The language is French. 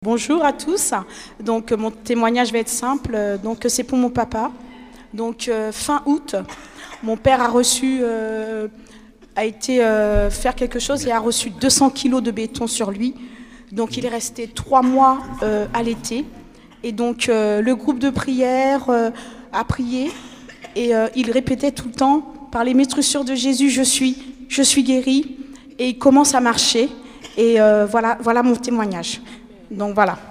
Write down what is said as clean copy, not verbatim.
Bonjour à tous. Donc mon témoignage va être simple. Donc c'est pour mon papa. Donc fin août, mon père a été faire quelque chose et a reçu 200 kilos de béton sur lui. Donc il est resté 3 mois à l'été. Et donc le groupe de prière a prié et il répétait tout le temps par les meurtrissures de Jésus, je suis guéri. Et il commence à marcher. Et voilà mon témoignage. Donc voilà.